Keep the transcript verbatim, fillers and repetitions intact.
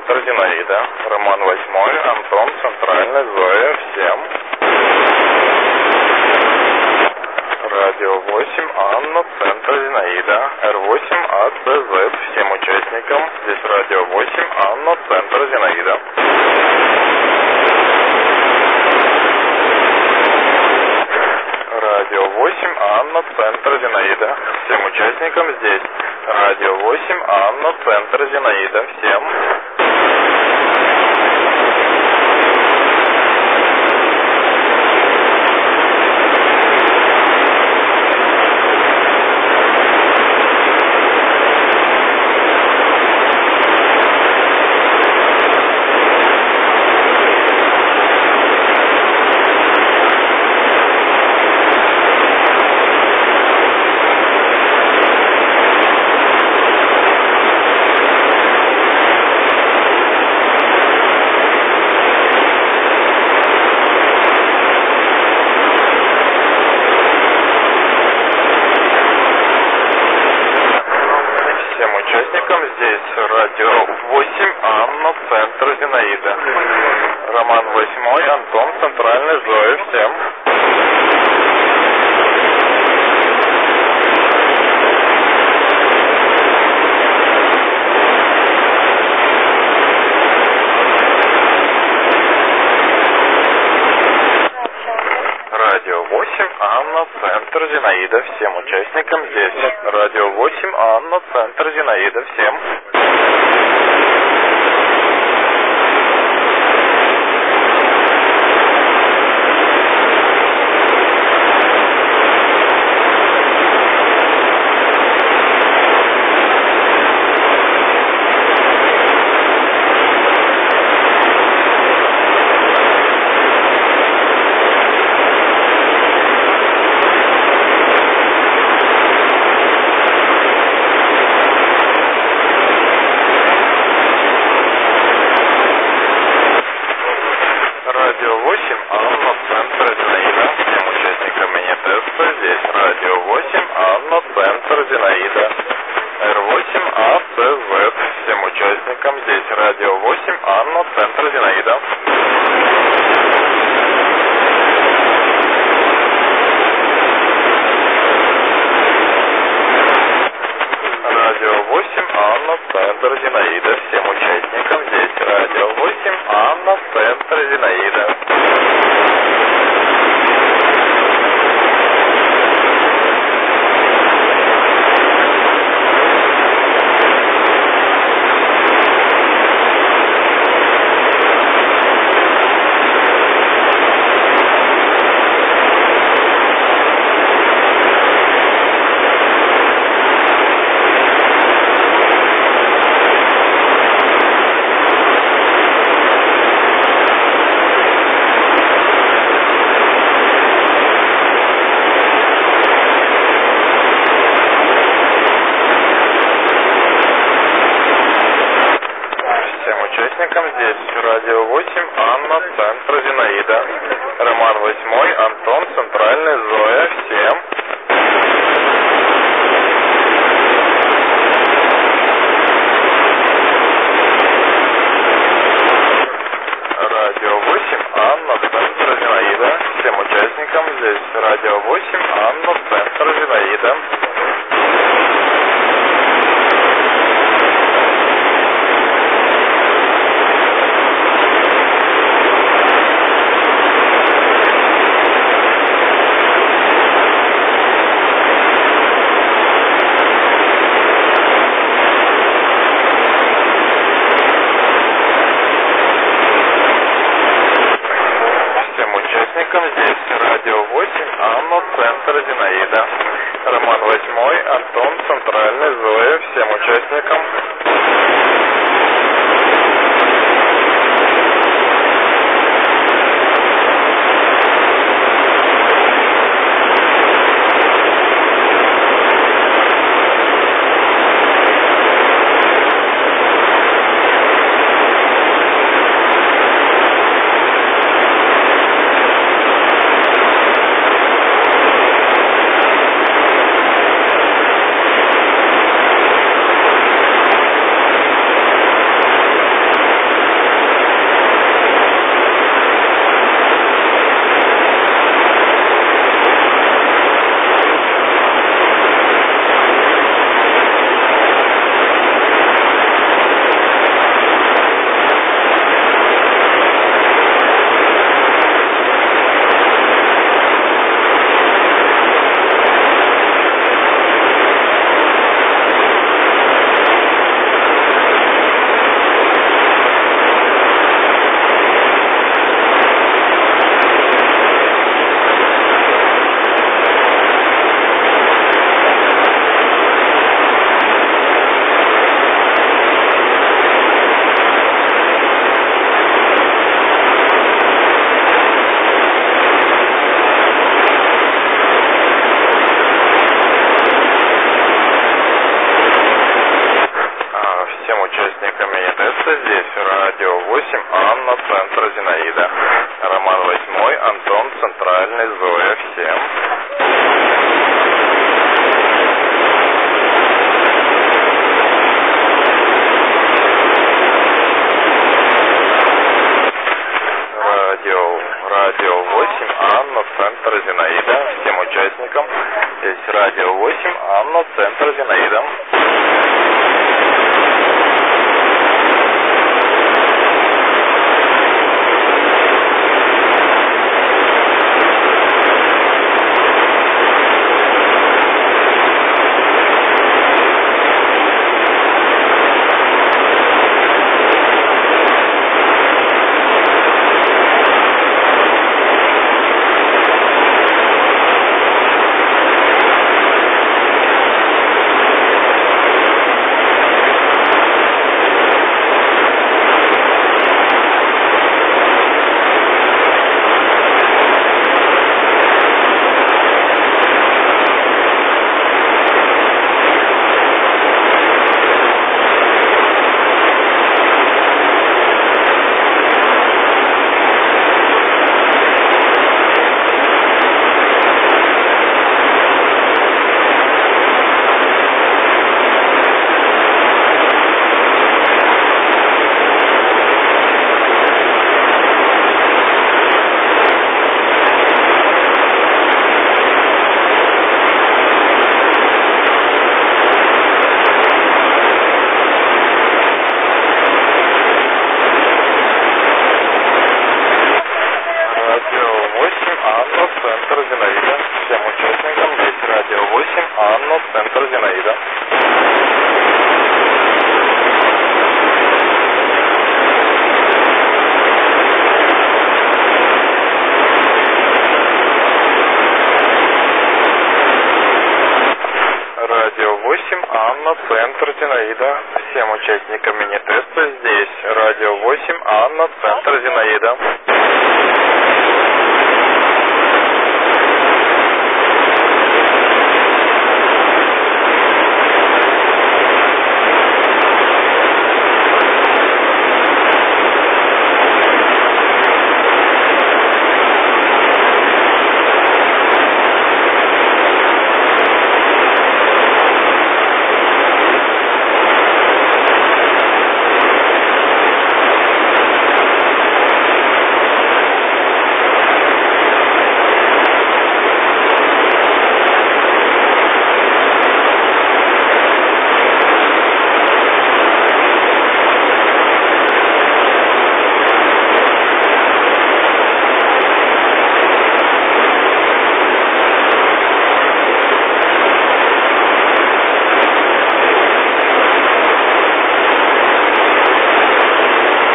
центр Зинаида. Роман восьмой, Антон, центральный, Зоя, всем. Радио восемь, Анна, центр Зинаида. Р восемь, А, Ц, З, всем участникам. Здесь радио восемь, Анна, центр Зинаида. Радио восемь, Анна, центр Зинаида. Всем участникам здесь. Радио восемь, Анна, центр Зинаида. Всем. Участникам здесь радио восемь, Анна, центр Зинаида. Роман восьмой, Антон, центральный, Зоя, всем. Радио восемь, Анна, центр Зинаида. Всем участникам здесь. Радио восемь, Анна, центр Зинаида. Всем. Радио восемь, Анна, центр Зинаида. Всем участникам мини-теста здесь. Радио восемь, Анна, центр Зинаида. Р восемь, А, Ц, З. Всем участникам здесь. Радио восемь, Анна, центр Зинаида. Радио восемь, Анна, центр Зинаида. Всем участникам здесь. Радио восемь, Анна, центр Зинаида. Участникам здесь. Радио восемь, Анна, центр Зинаида. Роман восьмой, Антон, центральный, Зоя, всем. Радио восемь, Анна, центр Зинаида. Всем участникам здесь. Радио восемь, Анна, центр Зинаида. Участникам здесь. Радио восемь, Анна, центр Зинаида. Роман восьмой, Антон, центральный, Зоя, всем участникам. восьмой, Антон, Центральный, Зоя, всем. Радио, радио восемь, Анна, Центр, Зинаида, всем участникам. Здесь радио восемь, Анна, Центр, Зинаида. Центр Зинаида. Всем участникам здесь радио восемь, Анна, Центр Зинаида. Радио восемь, Анна, Центр Зинаида. Всем участникам мини-теста здесь радио восемь, Анна, Центр Зинаида.